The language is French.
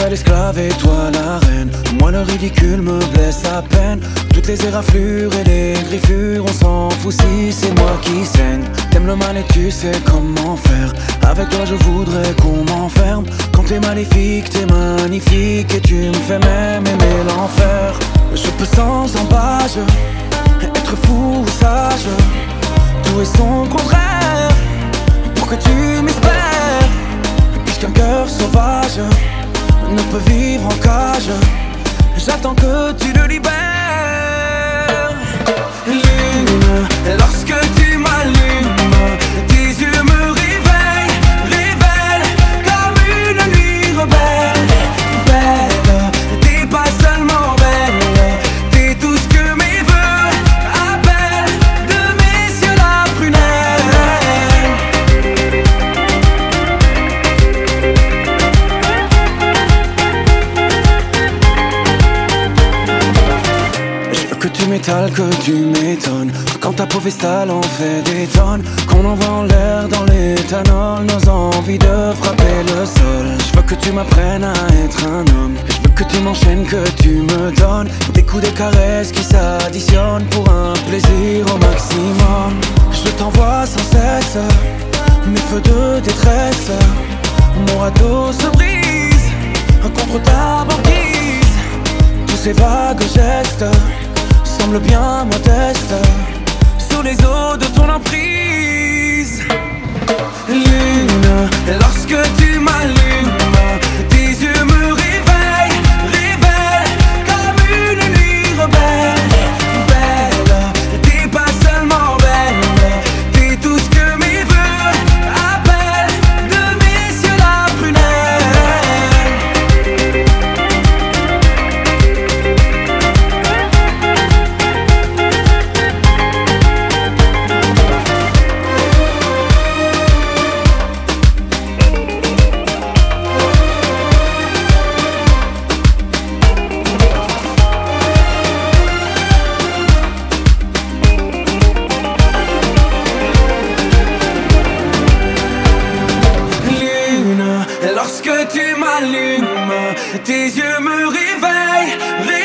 serait l'esclave et toi la reine. Moi le ridicule me blesse à peine. Toutes les éraflures et les griffures, on s'en fout si c'est moi qui saigne. T'aimes le mal et tu sais comment faire. Avec toi je voudrais qu'on m'enferme. Quand t'es maléfique, t'es magnifique. Et tu me fais même aimer l'enfer. Je peux sans embâche être fou ou sage. Tout est son contraire pour que tu m'espères. Puisqu'un cœur sauvage ne peut vivre en cage, j'attends que tu le libères. Lune, lorsque tu m'allumes, tes yeux me réveillent, révèlent comme une nuit rebelle. Belle, t'es pas seulement belle, t'es tout ce que mes voeux appellent de mes cieux la prunelle. Que tu m'étales, que tu m'étonnes. Quand ta peau vestale en fait des tonnes, qu'on envoie en l'air dans l'éthanol nos envies de frapper le sol. Je veux que tu m'apprennes à être un homme. Je veux que tu m'enchaînes, que tu me donnes des coups, des caresses qui s'additionnent pour un plaisir au maximum. Je t'envoie sans cesse mes feux de détresse. Mon radeau se brise contre ta banquise. Tous ces vagues gestes semble bien modeste sous les eaux de ton emprise. Lune, lorsque tu m'allumes, tes yeux me réveillent, révèlent comme une nuit rebelle. Belle, t'es pas seulement belle, t'es tout ce que mes voeux appellent de mes cieux la prunelle. Lorsque tu m'allumes, tes yeux me réveillent.